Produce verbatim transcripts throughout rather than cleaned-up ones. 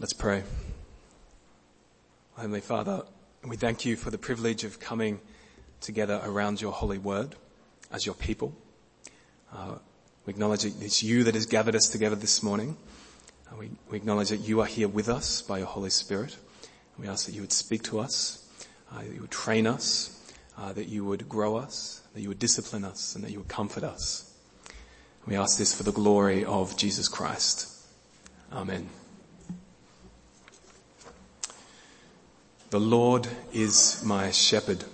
Let's pray. Heavenly Father, we thank you for the privilege of coming together around your holy word as your people. Uh, we acknowledge that it's you that has gathered us together this morning. Uh, we, we acknowledge that you are here with us by your Holy Spirit. We ask that you would speak to us, uh, that you would train us, uh, that you would grow us, that you would discipline us, and that you would comfort us. We ask this for the glory of Jesus Christ. Amen. The Lord is my shepherd.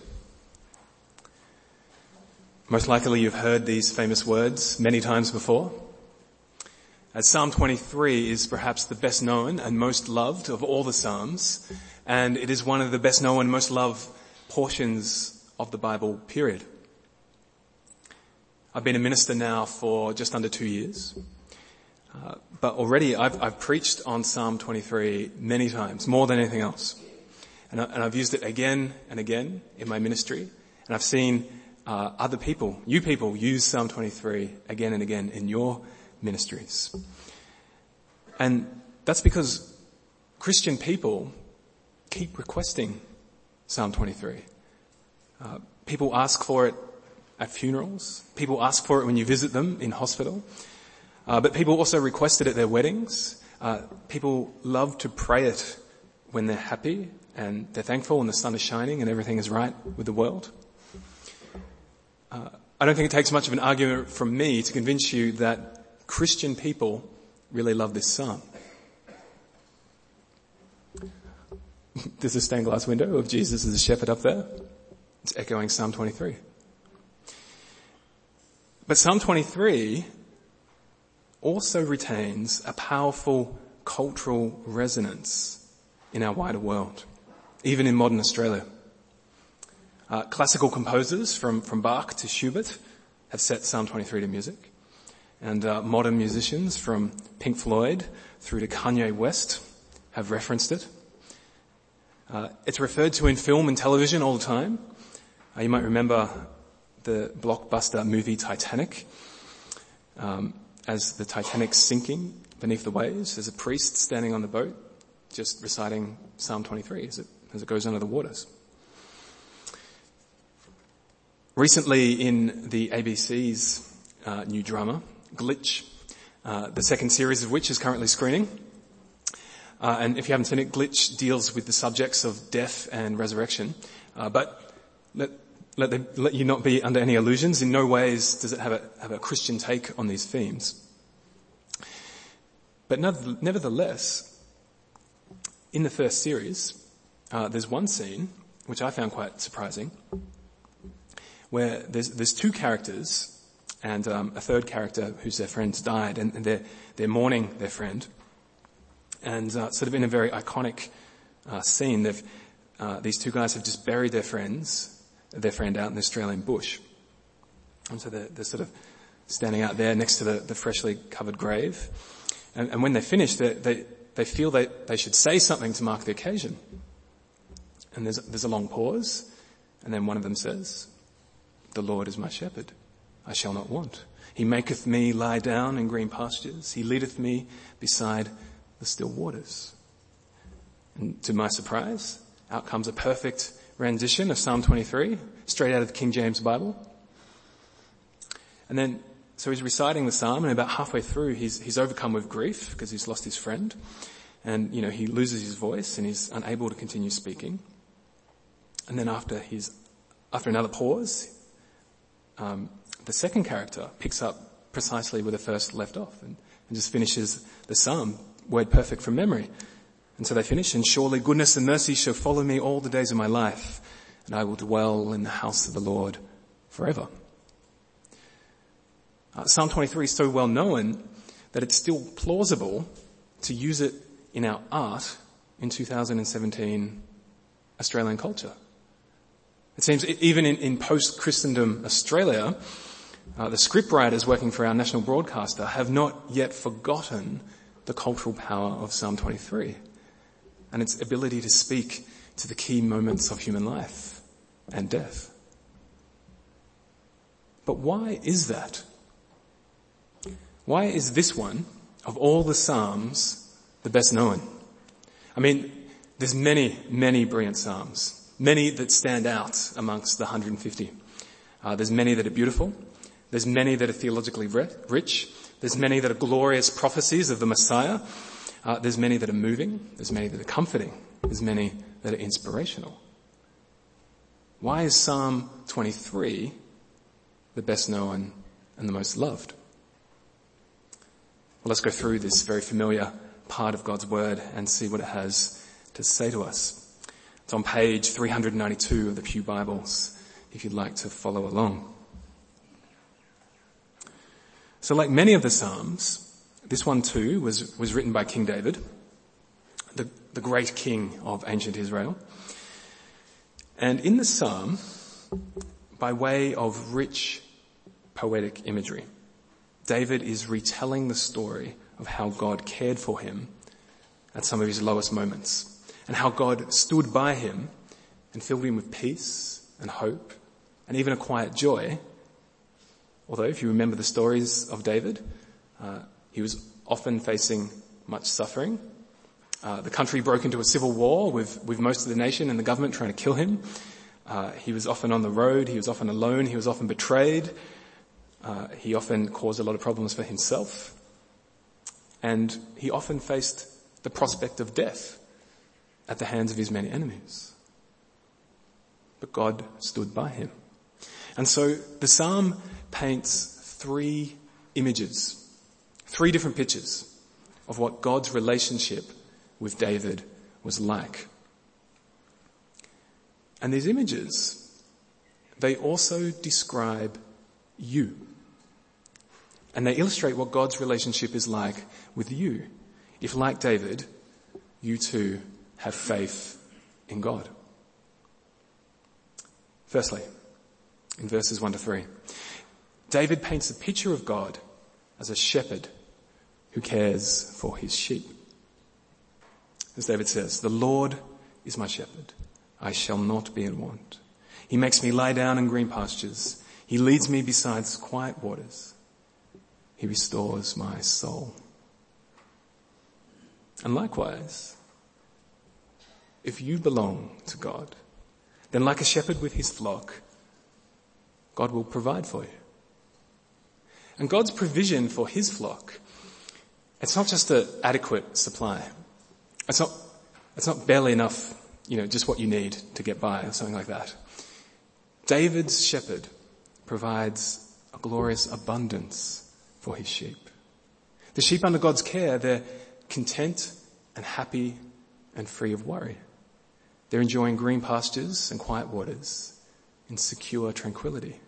Most likely you've heard these famous words many times before. As Psalm twenty-three is perhaps the best known and most loved of all the Psalms, and it is one of the best known and most loved portions of the Bible, period. I've been a minister now for just under two years, uh, but already I've, I've preached on Psalm twenty-three many times, more than anything else. And, I, and I've used it again and again in my ministry, and I've seen uh, other people, you people, use Psalm twenty-three again and again in your ministries. And that's because Christian people keep requesting Psalm twenty-three. Uh, people ask for it at funerals. People ask for it when you visit them in hospital. Uh, but people also request it at their weddings. Uh, people love to pray it when they're happy and they're thankful and the sun is shining and everything is right with the world. Uh, I don't think it takes much of an argument from me to convince you that Christian people really love this psalm. There's a stained glass window of Jesus as a shepherd up there. It's echoing Psalm twenty-three. But Psalm twenty-three also retains a powerful cultural resonance in our wider world, even in modern Australia. Uh, classical composers from, from Bach to Schubert have set Psalm twenty-three to music. And uh, modern musicians from Pink Floyd through to Kanye West have referenced it. Uh, it's referred to in film and television all the time. Uh, you might remember the blockbuster movie Titanic. Um, as the Titanic's sinking beneath the waves, there's a priest standing on the boat just reciting Psalm twenty-three as it, as it goes under the waters. Recently in the A B C's uh, new drama, Glitch, uh, the second series of which is currently screening. Uh, and if you haven't seen it, Glitch deals with the subjects of death and resurrection. Uh, but let, let, them, let you not be under any illusions. In no ways does it have a, have a Christian take on these themes. But nevertheless, in the first series, uh, there's one scene which I found quite surprising, where there's, there's two characters and um, a third character whose their friend died, and they're, they're mourning their friend. And uh, sort of in a very iconic uh, scene, they've, uh, these two guys have just buried their friends, their friend out in the Australian bush. And so they're, they're sort of standing out there next to the, the freshly covered grave. And, and when they finish, they, they, they feel they, they should say something to mark the occasion. And there's, there's a long pause, and then one of them says, "The Lord is my shepherd, I shall not want. He maketh me lie down in green pastures. He leadeth me beside the still waters." And to my surprise, out comes a perfect rendition of Psalm twenty-three, straight out of the King James Bible. And then, so he's reciting the psalm, and about halfway through, he's, he's overcome with grief because he's lost his friend. And, you know, he loses his voice and he's unable to continue speaking. And then after his, after another pause, um, the second character picks up precisely where the first left off and, and just finishes the psalm, word perfect from memory. And so they finish, "And surely goodness and mercy shall follow me all the days of my life, and I will dwell in the house of the Lord forever." Uh, Psalm twenty-three is so well known that it's still plausible to use it in our art in two thousand seventeen Australian culture. It seems even in, in post-Christendom Australia, uh, the scriptwriters working for our national broadcaster have not yet forgotten the cultural power of Psalm twenty-three and its ability to speak to the key moments of human life and death. But why is that? Why is this one, of all the Psalms, the best known? I mean, there's many, many brilliant psalms, many that stand out amongst the one hundred fifty. Uh, there's many that are beautiful. There's many that are theologically rich. There's many that are glorious prophecies of the Messiah. Uh, there's many that are moving. There's many that are comforting. There's many that are inspirational. Why is Psalm twenty-three the best known and the most loved? Well, let's go through this very familiar part of God's Word and see what it has to say to us. It's on page three hundred ninety-two of the Pew Bibles, if you'd like to follow along. So like many of the Psalms, this one too was, was written by King David, the, the great king of ancient Israel. And in the Psalm, by way of rich poetic imagery, David is retelling the story of how God cared for him at some of his lowest moments, and how God stood by him and filled him with peace and hope and even a quiet joy. Although, if you remember the stories of David, uh, he was often facing much suffering. Uh, the country broke into a civil war with, with most of the nation and the government trying to kill him. Uh, he was often on the road. He was often alone. He was often betrayed. Uh, he often caused a lot of problems for himself. And he often faced the prospect of death at the hands of his many enemies. But God stood by him. And so the psalm paints three images, three different pictures of what God's relationship with David was like. And these images, they also describe you. And they illustrate what God's relationship is like with you, if, like David, you too have faith in God. Firstly, in verses one to three, David paints a picture of God as a shepherd who cares for his sheep. As David says, "The Lord is my shepherd. I shall not be in want. He makes me lie down in green pastures. He leads me beside quiet waters. He restores my soul." And likewise, if you belong to God, then like a shepherd with his flock, God will provide for you. And God's provision for his flock, it's not just an adequate supply. It's not, it's not barely enough, you know, just what you need to get by or something like that. David's shepherd provides a glorious abundance for his sheep. The sheep under God's care, they're content and happy and free of worry. They're enjoying green pastures and quiet waters in secure tranquility.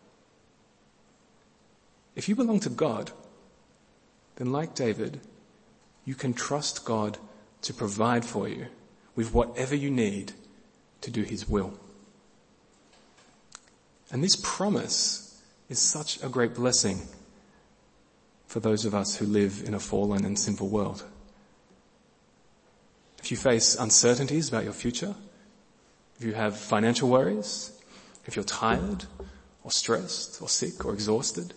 If you belong to God, then like David, you can trust God to provide for you with whatever you need to do his will. And this promise is such a great blessing for those of us who live in a fallen and sinful world. If you face uncertainties about your future, if you have financial worries, if you're tired or stressed or sick or exhausted,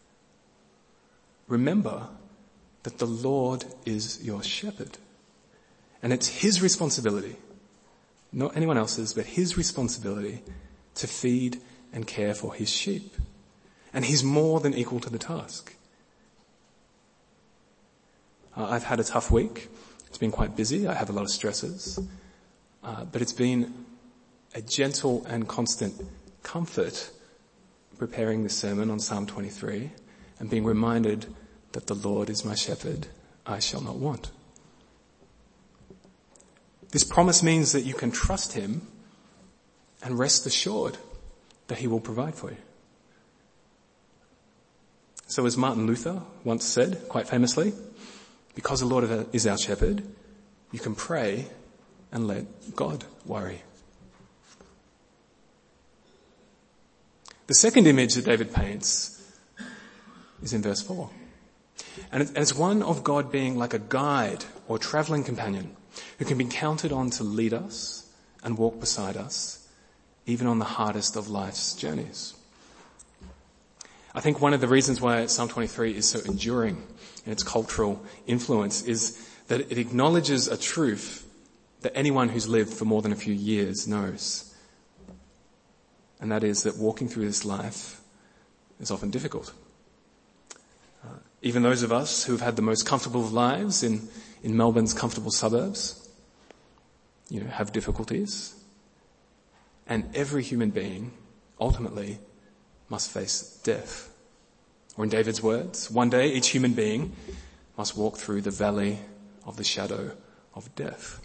remember that the Lord is your shepherd. And it's his responsibility, not anyone else's, but his responsibility to feed and care for his sheep. And he's more than equal to the task. Uh, I've had a tough week. It's been quite busy. I have a lot of stresses. Uh, but it's been a gentle and constant comfort preparing this sermon on Psalm twenty-three and being reminded that the Lord is my shepherd, I shall not want. This promise means that you can trust him and rest assured that he will provide for you. So as Martin Luther once said, quite famously, because the Lord is our shepherd, you can pray and let God worry. The second image that David paints is in verse four. And it's one of God being like a guide or travelling companion who can be counted on to lead us and walk beside us, even on the hardest of life's journeys. I think one of the reasons why Psalm twenty-three is so enduring in its cultural influence is that it acknowledges a truth that anyone who's lived for more than a few years knows. And that is that walking through this life is often difficult. Uh, even those of us who have had the most comfortable of lives in, in Melbourne's comfortable suburbs, you know, have difficulties. And every human being ultimately must face death. Or in David's words, one day each human being must walk through the valley of the shadow of death.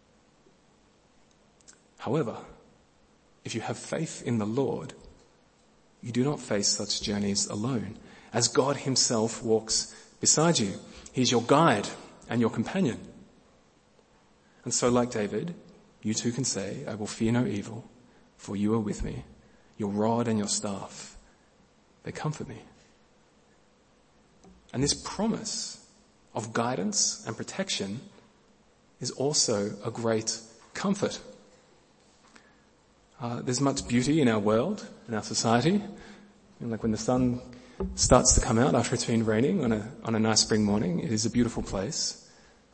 However, if you have faith in the Lord, you do not face such journeys alone, as God himself walks beside you. He's your guide and your companion. And so, like David, you too can say, I will fear no evil, for you are with me. Your rod and your staff, they comfort me. And this promise of guidance and protection is also a great comfort. Uh, there's much beauty in our world, in our society. And like when the sun starts to come out after it's been raining on a, on a nice spring morning, it is a beautiful place.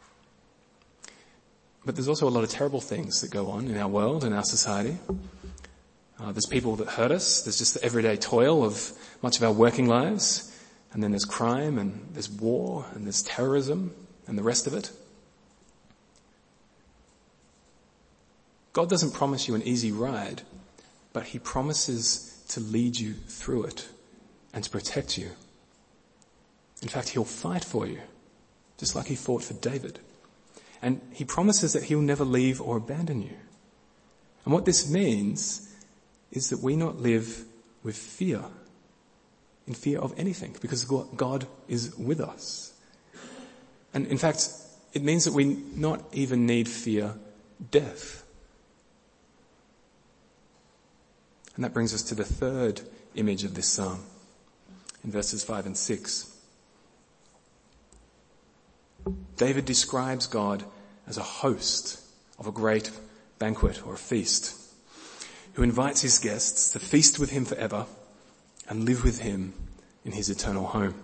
But there's also a lot of terrible things that go on in our world and our society. Uh, there's people that hurt us. There's just the everyday toil of much of our working lives. And then there's crime and there's war and there's terrorism and the rest of it. God doesn't promise you an easy ride, but he promises to lead you through it and to protect you. In fact, he'll fight for you, just like he fought for David. And he promises that he'll never leave or abandon you. And what this means is that we not live with fear, in fear of anything, because God is with us. And in fact, it means that we not even need fear death. And that brings us to the third image of this psalm, in verses five and six. David describes God as a host of a great banquet or a feast, who invites his guests to feast with him forever and live with him in his eternal home.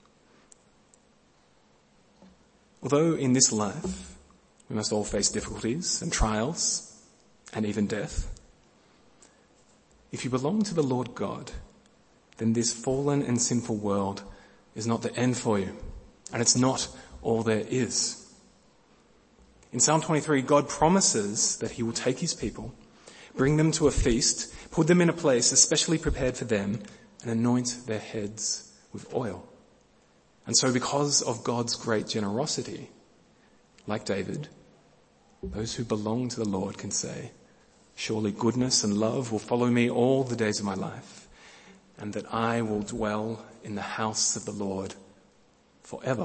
Although in this life we must all face difficulties and trials and even death, if you belong to the Lord God, then this fallen and sinful world is not the end for you, and it's not all there is. In Psalm twenty-three, God promises that he will take his people, bring them to a feast, put them in a place especially prepared for them, and anoint their heads with oil. And so because of God's great generosity, like David, those who belong to the Lord can say, surely goodness and love will follow me all the days of my life, and that I will dwell in the house of the Lord forever.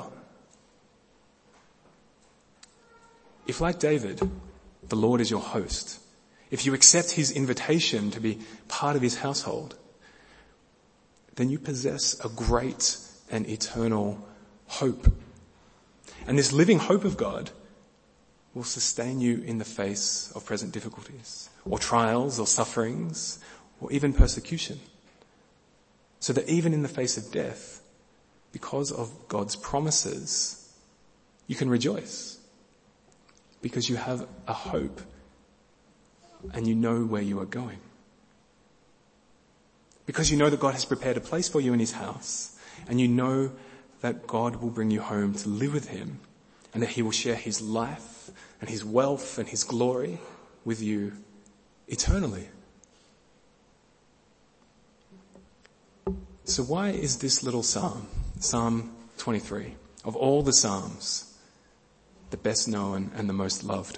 If, like David, the Lord is your host, if you accept his invitation to be part of his household, then you possess a great and eternal hope. And this living hope of God will sustain you in the face of present difficulties, or trials, or sufferings, or even persecution. So that even in the face of death, because of God's promises, you can rejoice. Because you have a hope and you know where you are going. Because you know that God has prepared a place for you in his house, and you know that God will bring you home to live with him, and that he will share his life and his wealth and his glory with you eternally. So why is this little psalm, Psalm twenty-three, of all the psalms, the best known and the most loved?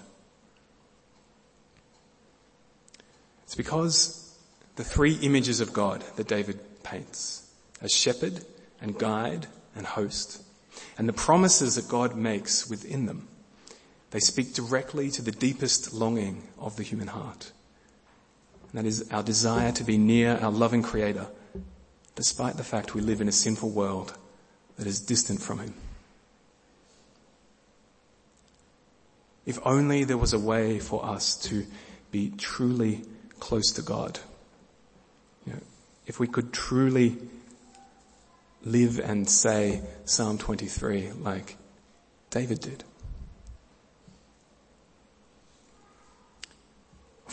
It's because the three images of God that David paints, as shepherd and guide and host, and the promises that God makes within them, they speak directly to the deepest longing of the human heart. And that is our desire to be near our loving Creator, despite the fact we live in a sinful world that is distant from him. If only there was a way for us to be truly close to God. You know, if we could truly live and say Psalm twenty-three like David did.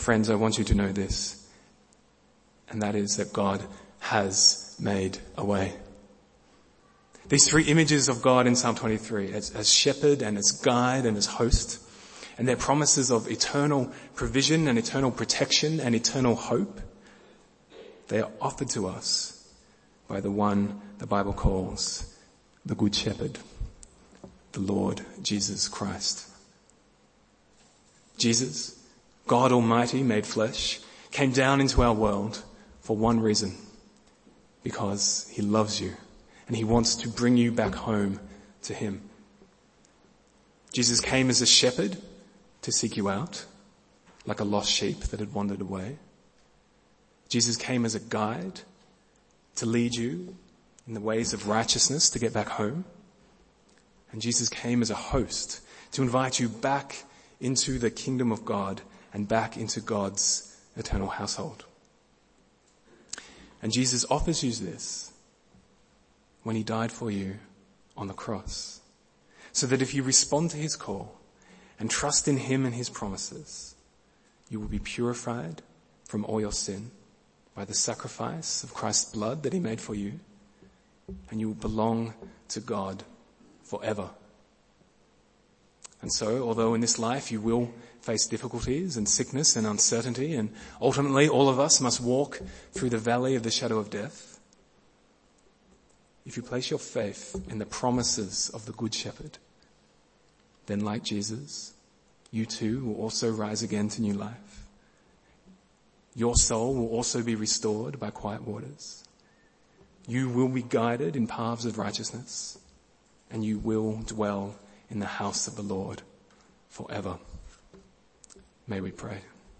friends, I want you to know this, and that is that God has made a way. These three images of God in Psalm twenty-three, as, as shepherd and as guide and as host, and their promises of eternal provision and eternal protection and eternal hope, they are offered to us by the one the Bible calls the Good Shepherd, the Lord Jesus Christ. Jesus, God Almighty made flesh, came down into our world for one reason, because he loves you and he wants to bring you back home to him. Jesus came as a shepherd to seek you out, like a lost sheep that had wandered away. Jesus came as a guide to lead you in the ways of righteousness to get back home. And Jesus came as a host to invite you back into the kingdom of God and back into God's eternal household. And Jesus offers you this when he died for you on the cross, so that if you respond to his call and trust in him and his promises, you will be purified from all your sin by the sacrifice of Christ's blood that he made for you, and you will belong to God forever. And so, although in this life you will face difficulties and sickness and uncertainty, and ultimately all of us must walk through the valley of the shadow of death, if you place your faith in the promises of the Good Shepherd, then like Jesus, you too will also rise again to new life. Your soul will also be restored by quiet waters. You will be guided in paths of righteousness, and you will dwell in the house of the Lord forever. May we pray.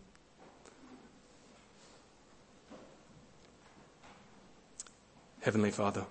Heavenly Father,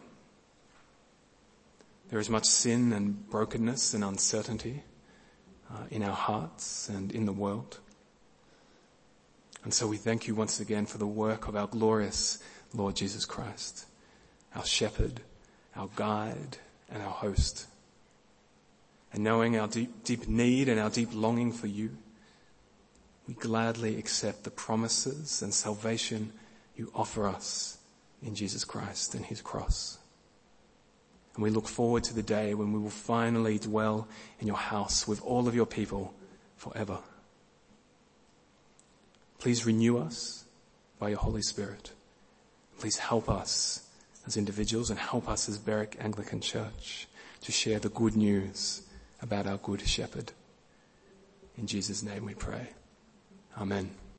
there is much sin and brokenness and uncertainty uh, in our hearts and in the world. And so we thank you once again for the work of our glorious Lord Jesus Christ, our shepherd, our guide, and our host. And knowing our deep, deep need and our deep longing for you, we gladly accept the promises and salvation you offer us in Jesus Christ and his cross. And we look forward to the day when we will finally dwell in your house with all of your people forever. Please renew us by your Holy Spirit. Please help us as individuals and help us as Berwick Anglican Church to share the good news about our Good Shepherd. In Jesus' name we pray. Amen.